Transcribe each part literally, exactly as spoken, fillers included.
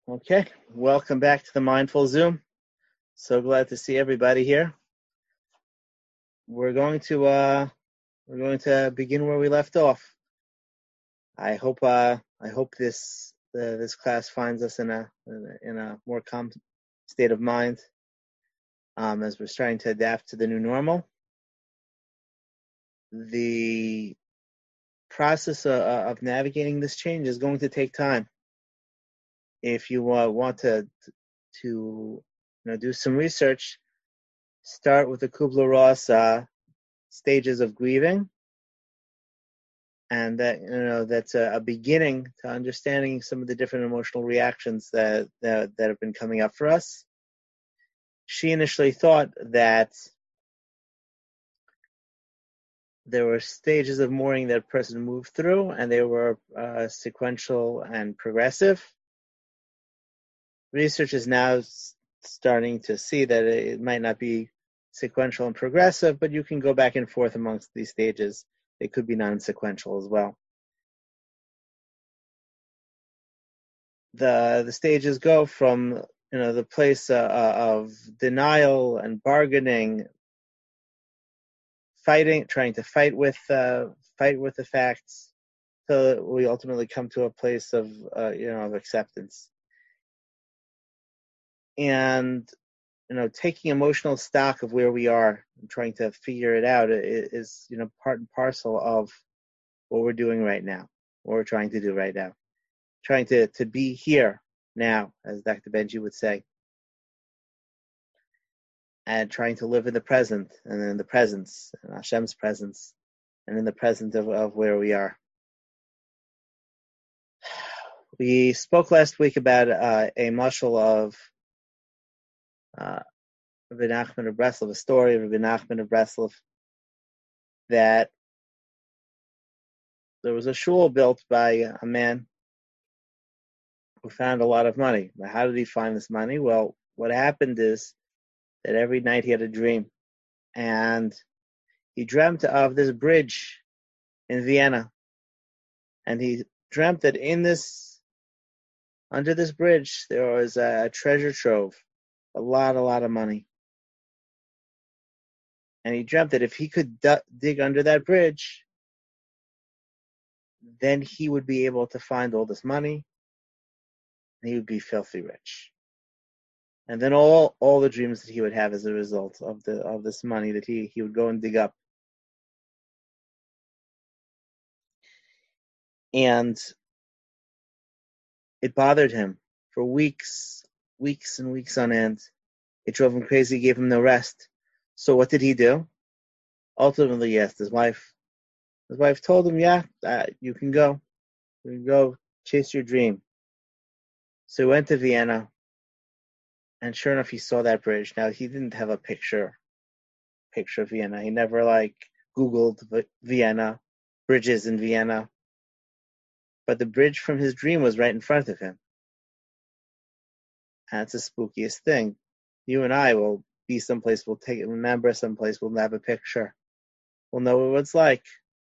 Okay, welcome back to the Mindful Zoom. So glad to see everybody here. We're going to uh, we're going to begin where we left off. I hope uh, I hope this uh, this class finds us in a in a more calm state of mind um, as we're starting to adapt to the new normal. The process of, of navigating this change is going to take time. If you uh, want to to you know do some research, start with the Kubler-Ross uh, stages of grieving, and that you know that's a, a beginning to understanding some of the different emotional reactions that, that that have been coming up for us. She initially thought that there were stages of mourning that a person moved through, and they were uh, sequential and progressive. Research is now starting to see that it might not be sequential and progressive, but you can go back and forth amongst these stages. They could be non-sequential as well. The the stages go from you know the place uh, of denial and bargaining, fighting, trying to fight with uh, fight with the facts, till we ultimately come to a place of uh, you know of acceptance. And you know taking emotional stock of where we are and trying to figure it out is you know part and parcel of what we're doing right now, what we're trying to do right now, trying to to be here now, as Doctor Benji would say, and trying to live in the present and in the presence, in Hashem's presence, and in the present of, of where we are. We spoke last week about uh, a mashal of uh, Rabbi Nachman of Breslov, a story of Rabbi Nachman of Breslov, that there was a shul built by a man who found a lot of money. Now, how did he find this money? Well, what happened is that every night he had a dream, and he dreamt of this bridge in Vienna, and he dreamt that in this, under this bridge, there was a treasure trove, a lot, a lot of money. And he dreamt that if he could d- dig under that bridge, then he would be able to find all this money, and he would be filthy rich. And then all, all the dreams that he would have as a result of the of this money that he, he would go and dig up. And it bothered him for weeks, weeks and weeks on end. It drove him crazy, gave him no rest. So what did he do? Ultimately, he asked his wife. His wife told him, yeah, uh, you can go. You can go chase your dream. So he went to Vienna, and sure enough, he saw that bridge. Now, he didn't have a picture, picture of Vienna. He never, like, Googled Vienna, bridges in Vienna. But the bridge from his dream was right in front of him. And it's the spookiest thing. You and I will be someplace, we'll take it, remember someplace, we'll have a picture. We'll know what it's like.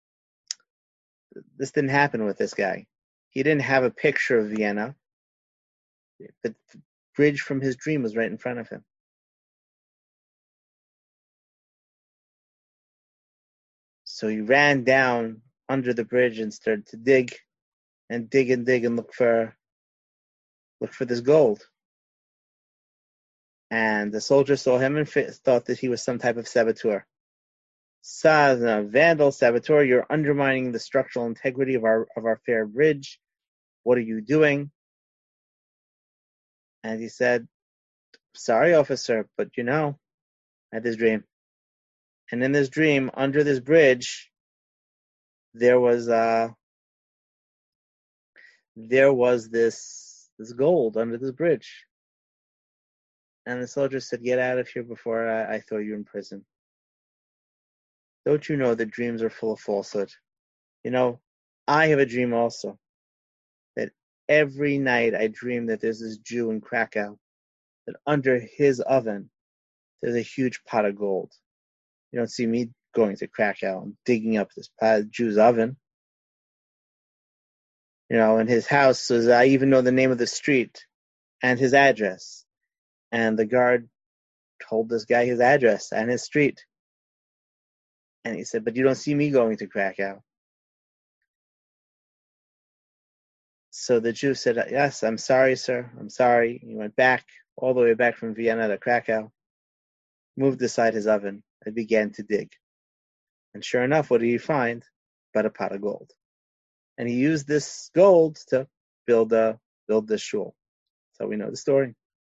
This didn't happen with this guy. He didn't have a picture of Vienna, but the bridge from his dream was right in front of him. So he ran down under the bridge and started to dig and dig and dig and look for look for this gold. And the soldier saw him and thought that he was some type of saboteur. Sa, vandal, saboteur, you're undermining the structural integrity of our of our fair bridge. What are you doing? And he said, sorry, officer, but you know, I had this dream. And in this dream, under this bridge, there was uh there was this this gold under this bridge. And the soldier said, get out of here before I, I throw you in prison. Don't you know that dreams are full of falsehood? You know, I have a dream also, that every night I dream that there's this Jew in Krakow, that under his oven, there's a huge pot of gold. You don't see me going to Krakow and digging up this pot of Jew's oven. You know, in his house, I even know the name of the street. and his address. And the guard told this guy his address and his street. And he said, but you don't see me going to Krakow. So the Jew said, yes, I'm sorry, sir. I'm sorry. He went back, all the way back from Vienna to Krakow, moved aside his oven, and began to dig. And sure enough, what did he find? But a pot of gold. And he used this gold to build a build this shul. So we know the story.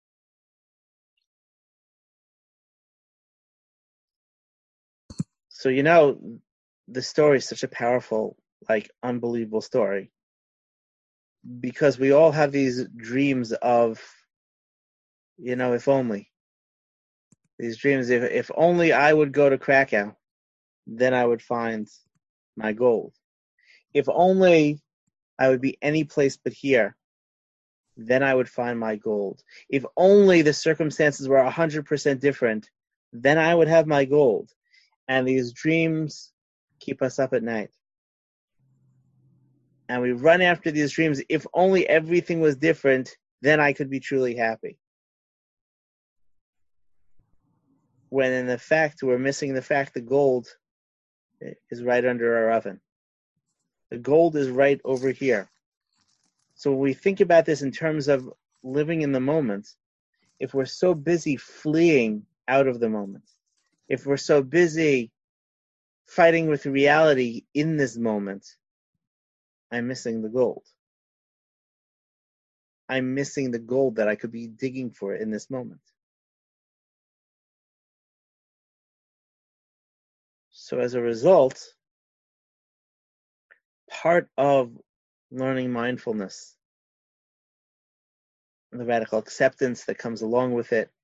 So you know, the story is such a powerful, like unbelievable story. Because we all have these dreams of, you know, if only. These dreams, if if only I would go to Krakow, then I would find my gold. If only I would be any place but here, then I would find my gold. If only the circumstances were one hundred percent different, then I would have my gold. And these dreams keep us up at night. And we run after these dreams. If only everything was different, then I could be truly happy. When in the fact, we're missing the fact the gold is right under our oven. The gold is right over here. So when we think about this in terms of living in the moment, if we're so busy fleeing out of the moment, if we're so busy fighting with reality in this moment, I'm missing the gold. I'm missing the gold that I could be digging for in this moment. So as a result, part of learning mindfulness, the radical acceptance that comes along with it,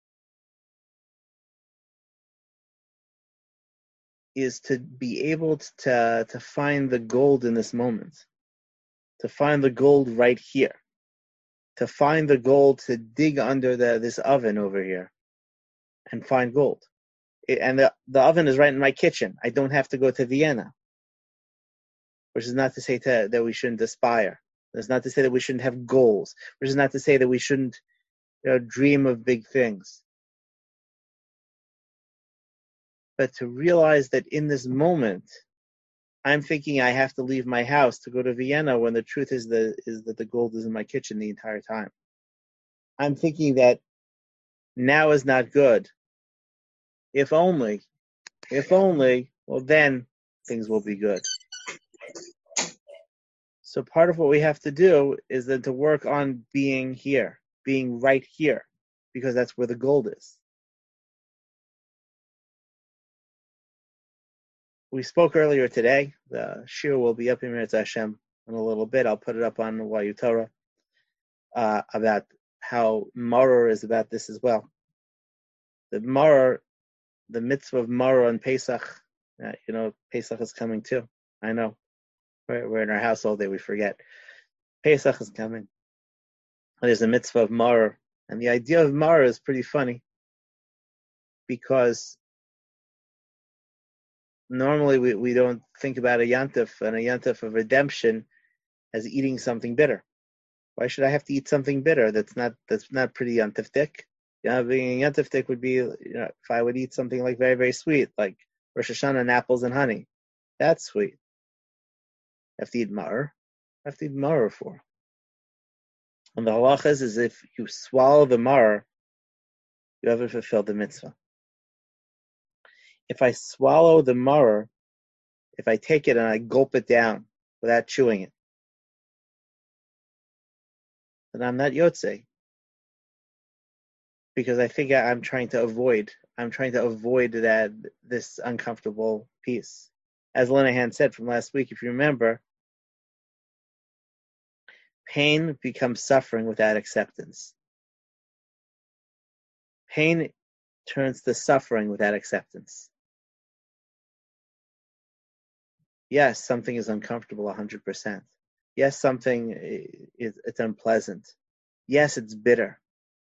is to be able to, to find the gold in this moment, to find the gold right here, to find the gold, to dig under the, this oven over here and find gold. It, and the, the oven is right in my kitchen. I don't have to go to Vienna, which is not to say to, that we shouldn't aspire. It's not to say that we shouldn't have goals, which is not to say that we shouldn't, you know, dream of big things. But to realize that in this moment, I'm thinking I have to leave my house to go to Vienna when the truth is, the, is that the gold is in my kitchen the entire time. I'm thinking that now is not good. If only, if only, well then things will be good. So part of what we have to do is then to work on being here, being right here, because that's where the gold is. We spoke earlier today. The shir will be up in Meretz Hashem in a little bit. I'll put it up on Y U Torah uh, about how Maror is about this as well. The Maror, the mitzvah of Maror on Pesach, uh, you know, Pesach is coming too. I know. We're, we're in our house all day, we forget. Pesach is coming. There's a mitzvah of Maror. And the idea of Maror is pretty funny because normally we, we don't think about a yantif and a yantif of redemption as eating something bitter. Why should I have to eat something bitter? That's not that's not pretty yantiftik. You know, being a yantiftik would be, you know, if I would eat something like very, very sweet, like Rosh Hashanah and apples and honey. That's sweet. I have to eat maror. I have to eat maror for. And the halacha is, is if you swallow the maror, you haven't fulfilled the mitzvah. If I swallow the maror, if I take it and I gulp it down without chewing it, then I'm not yotze. Because I think I'm trying to avoid, I'm trying to avoid that, this uncomfortable piece. As Linehan said from last week, if you remember, pain becomes suffering without acceptance. Pain turns to suffering without acceptance. Yes, something is uncomfortable one hundred percent. Yes, something is it's unpleasant. Yes, it's bitter.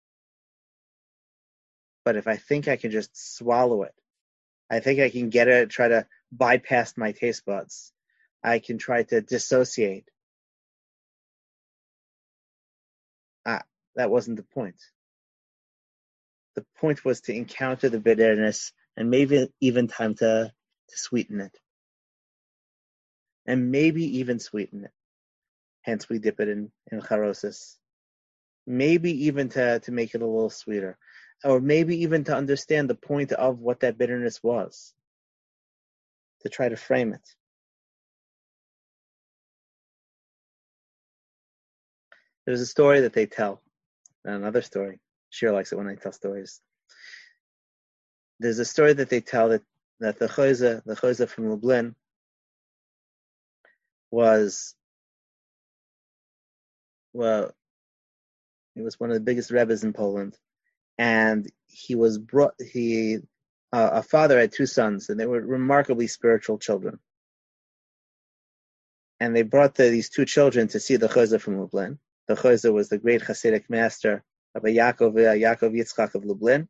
But if I think I can just swallow it, I think I can get it, try to bypass my taste buds. I can try to dissociate. I, That wasn't the point. The point was to encounter the bitterness and maybe even time to, to sweeten it. And maybe even sweeten it. Hence we dip it in, in charosis. Maybe even to, to make it a little sweeter. Or maybe even to understand the point of what that bitterness was. To try to frame it. There's a story that they tell. Another story. Shir likes it when I tell stories. There's a story that they tell that, that the Chozeh, the Chozeh from Lublin, was, well, he was one of the biggest rebbes in Poland, and he was brought. He, uh, a father had two sons, and they were remarkably spiritual children. And they brought the, these two children to see the Chozeh from Lublin. The Chozeh was the great Hasidic master, Rabbi Yaakov, uh, Yaakov Yitzchak of Lublin.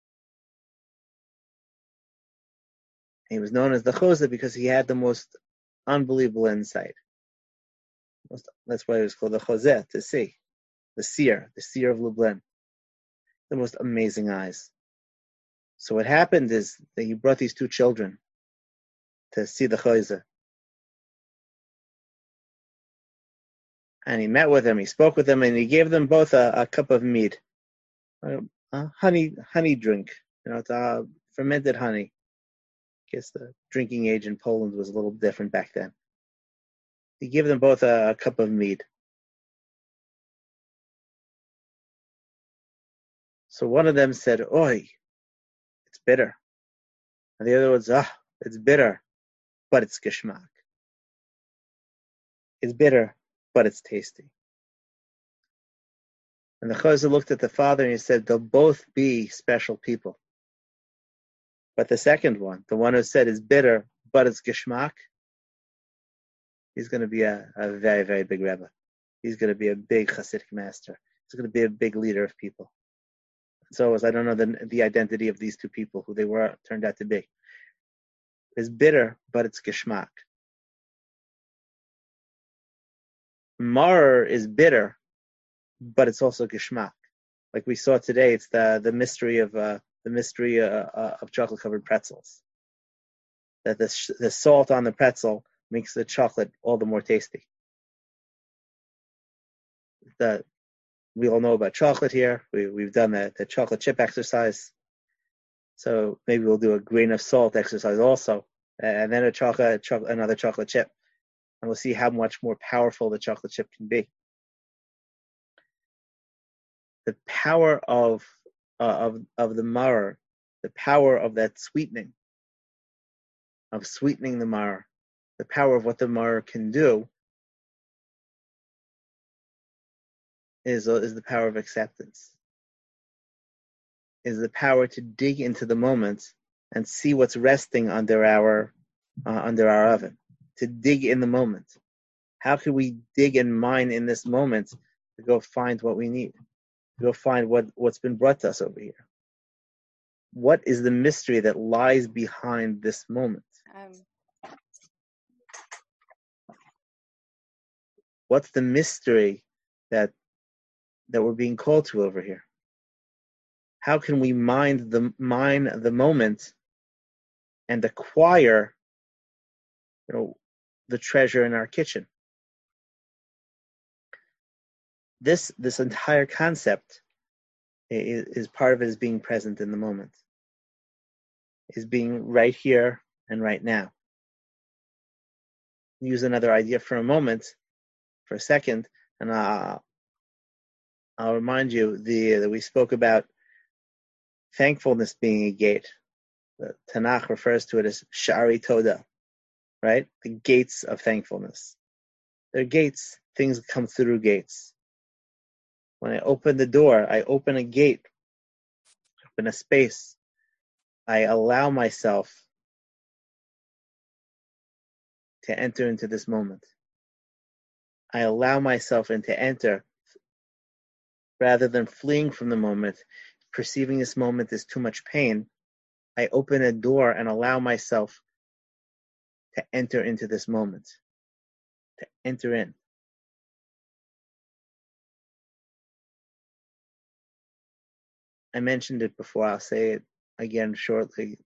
He was known as the Chozeh because he had the most unbelievable insight. Most, that's why he was called the Chozeh, to see. The seer, the seer of Lublin. The most amazing eyes. So what happened is that he brought these two children to see the Chozeh. And he met with them, he spoke with them, and he gave them both a, a cup of mead. A, a honey honey drink. You know, it's a fermented honey. I guess the drinking age in Poland was a little different back then. He gave them both a, a cup of mead. So one of them said, "Oi, it's bitter." And the other one said, "Ah, it's bitter, but it's geschmack. It's bitter, but it's tasty." And the Chozeh looked at the father and he said, "They'll both be special people. But the second one, the one who said it's bitter, but it's geschmack, he's going to be a, a very, very big Rebbe. He's going to be a big Hasidic master. He's going to be a big leader of people." So as I don't know the, the identity of these two people, who they were turned out to be. It's bitter, but it's geschmack. Mar is bitter, but it's also geschmack. Like we saw today, it's the the mystery of uh, the mystery uh, uh, of chocolate covered pretzels. That the sh- the salt on the pretzel makes the chocolate all the more tasty. The we all know about chocolate here. We we've done the, the chocolate chip exercise. So maybe we'll do a grain of salt exercise also, and then a chocolate, chocolate another chocolate chip, and we'll see how much more powerful the chocolate chip can be. The power of uh, of of the maror, the power of that sweetening, of sweetening the maror, the power of what the maror can do is uh, is the power of acceptance. Is the power to dig into the moment and see what's resting under our uh, under our oven. To dig in the moment. How can we dig and mine in this moment to go find what we need? To go find what, what's been brought to us over here. What is the mystery that lies behind this moment? Um, What's the mystery that that we're being called to over here? How can we mine the mine the moment and acquire, you know, the treasure in our kitchen? This this entire concept is, is part of it is being present in the moment. Is being right here and right now. Use another idea for a moment, for a second, and uh, I'll remind you the that we spoke about thankfulness being a gate. The Tanakh refers to it as Shari Toda, right? The gates of thankfulness. They're gates. Things come through gates. When I open the door, I open a gate, open a space. I allow myself to enter into this moment. I allow myself in to enter rather than fleeing from the moment, perceiving this moment as too much pain. I open a door and allow myself to enter into this moment, to enter in. I mentioned it before, I'll say it again shortly,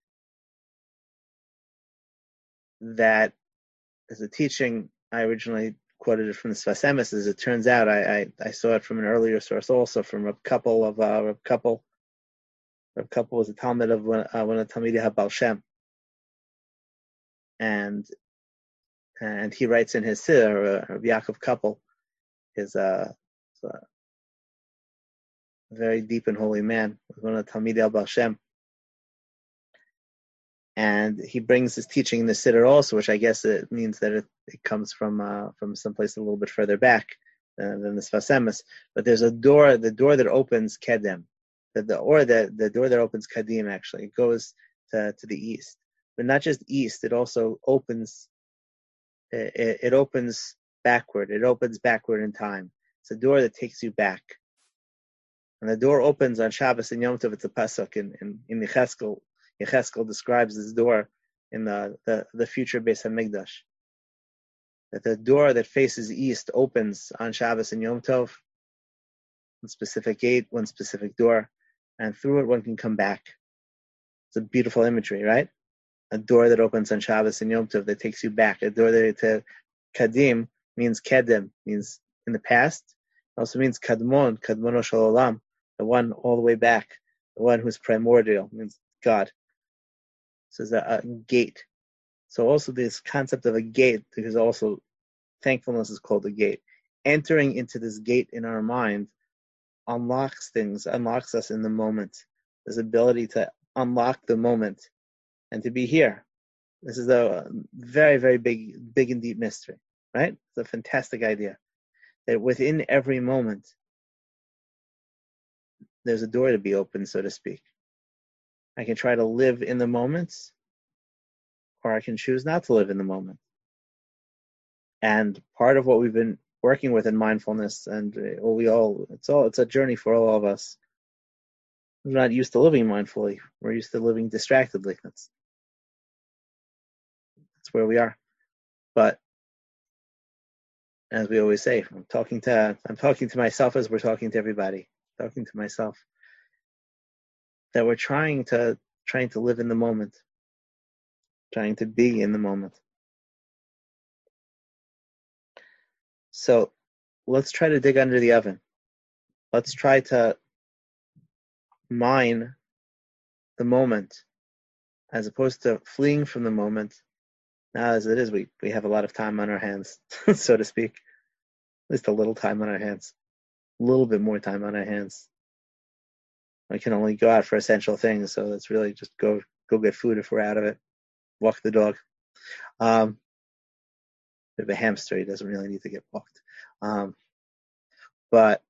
that as a teaching, I originally quoted it from the Sfas Emes. As it turns out, I, I, I saw it from an earlier source also, from a couple of uh, a couple. A couple was a Talmud of one, uh, one of the Talmidei HaBaal Shem, and and he writes in his Siddur, uh, Yaakov Couple, is a, a very deep and holy man, one of the Talmidei HaBaal Shem, and he brings his teaching in the Siddur also, which I guess it means that it, it comes from uh, from someplace a little bit further back than, than the Sfas Emes. But there's a door, the door that opens Kedem, the, the or the the door that opens Kadim, actually it goes to to the east, but not just east. It also opens. It, it opens backward. It opens backward in time. It's a door that takes you back. And the door opens on Shabbos and Yom Tov. It's a pasuk in in, in Yecheskel. Yecheskel describes this door in the, the, the future Beis Hamikdash. That the door that faces east opens on Shabbos and Yom Tov. One specific gate, one specific door, and through it one can come back. It's a beautiful imagery, right? A door that opens on Shabbos and Yom Tov that takes you back. A door that to Kadim means Kedem, means in the past. It also means Kadmon, Kadmono Shel Olam, the one all the way back, the one who's primordial, means God. So it's a, a gate. So also this concept of a gate, because also thankfulness is called a gate. Entering into this gate in our mind unlocks things, unlocks us in the moment. This ability to unlock the moment and to be here. This is a very, very big, big and deep mystery, right? It's a fantastic idea that within every moment, there's a door to be opened, so to speak. I can try to live in the moment, or I can choose not to live in the moment. And part of what we've been working with in mindfulness, and well, we all, it's all, it's a journey for all of us. We're not used to living mindfully. We're used to living distractedly. That's, that's where we are. But as we always say, I'm talking to, I'm talking to myself as we're talking to everybody. Talking to myself. That we're trying to, trying to live in the moment. Trying to be in the moment. So let's try to dig under the oven. Let's try to mine the moment as opposed to fleeing from the moment. Now, as it is, we, we have a lot of time on our hands, so to speak. At least a little time on our hands. A little bit more time on our hands. We can only go out for essential things, so let's really just go go get food if we're out of it. Walk the dog. Um, we have a hamster, he doesn't really need to get walked. Um, but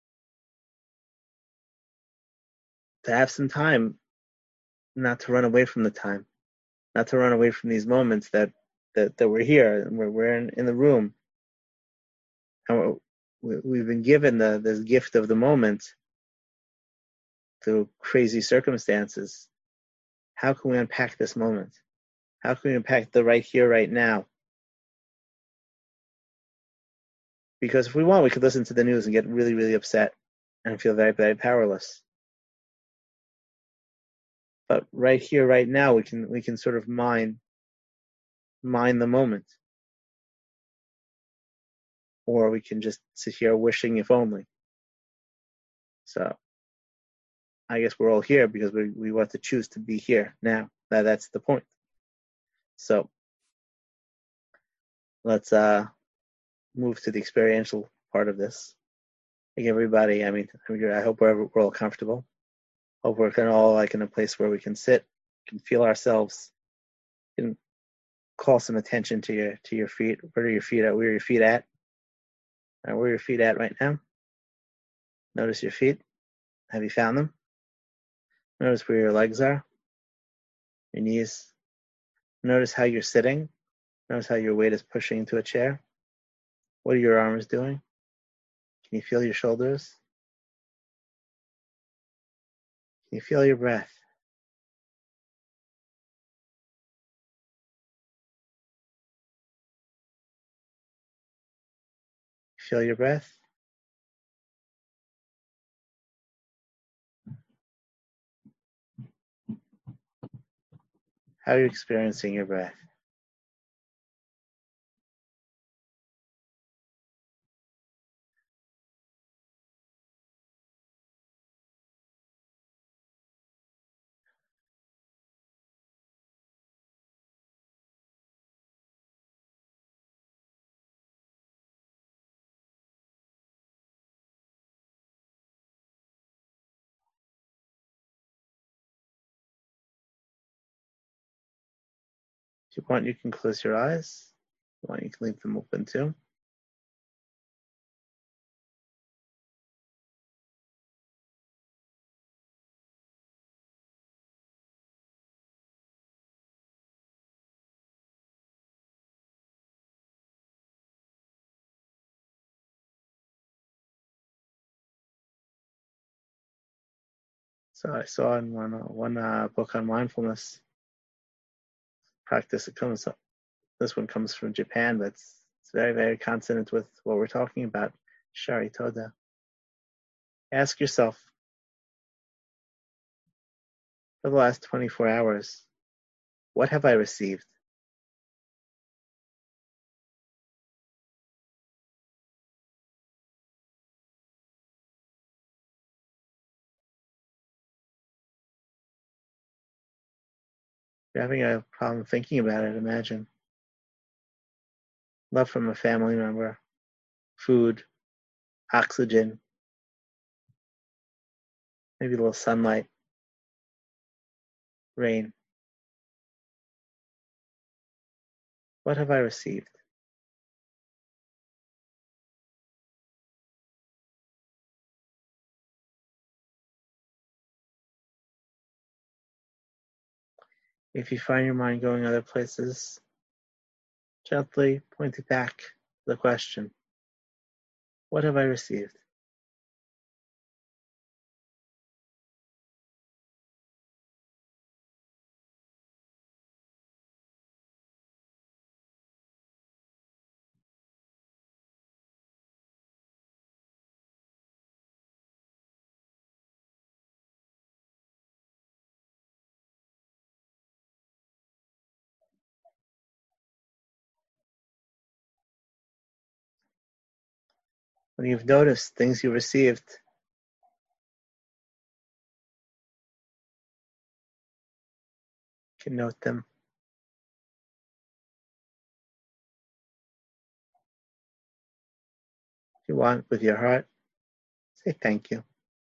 to have some time, not to run away from the time, not to run away from these moments that, that, that we're here, and we're, we're in, in the room. And we're, we've been given the, this gift of the moment through crazy circumstances. How can we unpack this moment? How can we unpack the right here, right now? Because if we want, we could listen to the news and get really, really upset and feel very, very powerless. But right here, right now, we can we can sort of mine mine the moment. Or we can just sit here wishing if only. So I guess we're all here because we, we want to choose to be here now. That, that's the point. So let's uh, move to the experiential part of this. Like everybody, I mean, I hope we're, we're all comfortable. Hope we're all like in a place where we can sit, can feel ourselves, can call some attention to your to your feet. Where are your feet at? Where are your feet at? Uh, where are your feet at right now? Notice your feet. Have you found them? Notice where your legs are, your knees. Notice how you're sitting. Notice how your weight is pushing into a chair. What are your arms doing? Can you feel your shoulders? Can you feel your breath? Feel your breath? How are you experiencing your breath? If you want, you can close your eyes. If you want, you can leave them open too. So I saw in one uh, one uh, book on mindfulness practice. It comes up. This one comes from Japan, but it's, it's very very consonant with what we're talking about. Shari Toda. Ask yourself, for the last twenty-four hours, what have I received? If you're having a problem thinking about it, imagine love from a family member, food, oxygen, maybe a little sunlight, rain. What have I received? If you find your mind going other places, gently point it back to the question, what have I received? When you've noticed things you received, you can note them. If you want, with your heart, say thank you.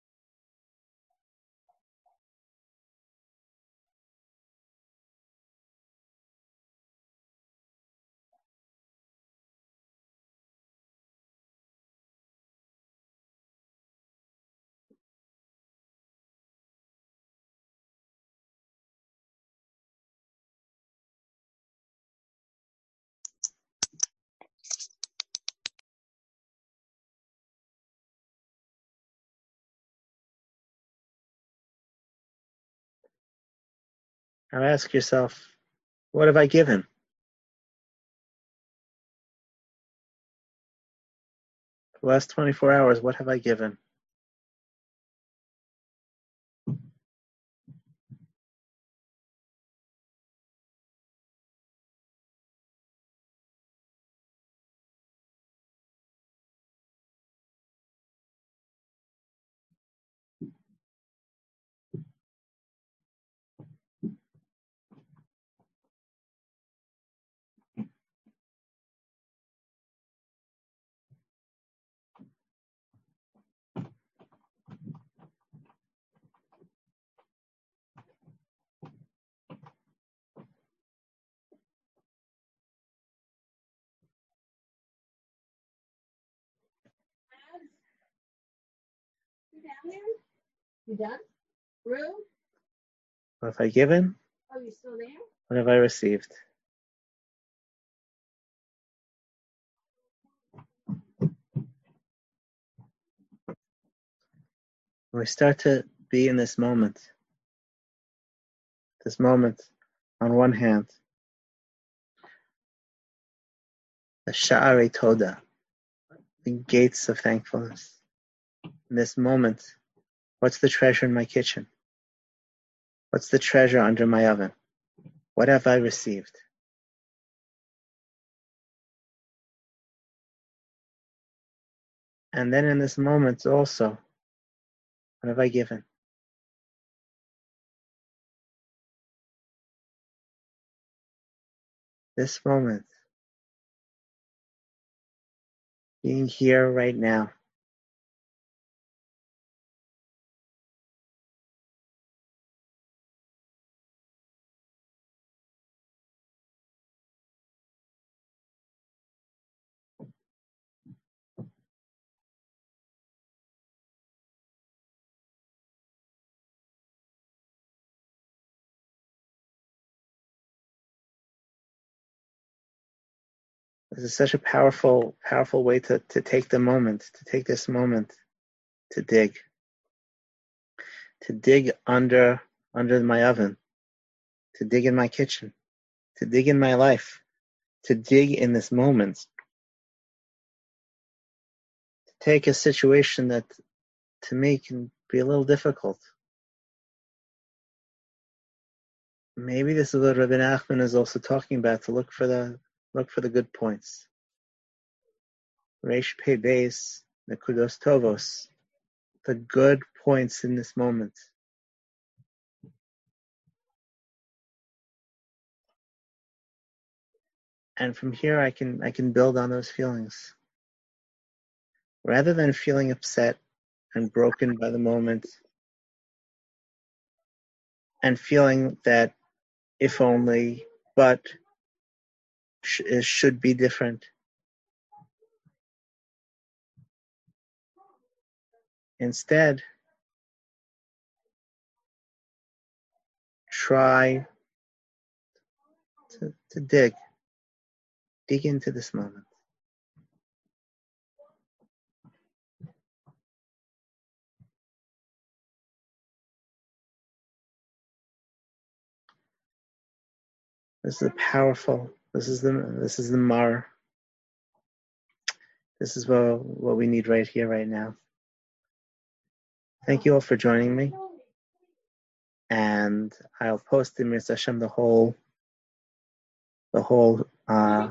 Now ask yourself, what have I given? For the last twenty-four hours, what have I given? You down there? You done? Rue? What have I given? Oh, you still there? What have I received? When we start to be in this moment, this moment, on one hand, the Sha'arei Toda, the gates of thankfulness. In this moment, what's the treasure in my kitchen? What's the treasure under my oven? What have I received? And then in this moment also, what have I given? This moment, being here right now, this is such a powerful, powerful way to, to take the moment, to take this moment to dig, to dig under, under my oven, to dig in my kitchen, to dig in my life, to dig in this moment, to take a situation that to me can be a little difficult. Maybe this is what Rabbi Nachman is also talking about, to look for the look for the good points. Reish Pei Beis, Nekudos Tovos, the good points in this moment. And from here I can I can build on those feelings. Rather than feeling upset and broken by the moment and feeling that if only, but sh- it should be different. Instead, try to, to dig, dig into this moment. This is a powerful, this is the, this is the mar. This is what, what we need right here, right now. Thank you all for joining me. And I'll post in Mitzvah Hashem the whole, the whole, uh,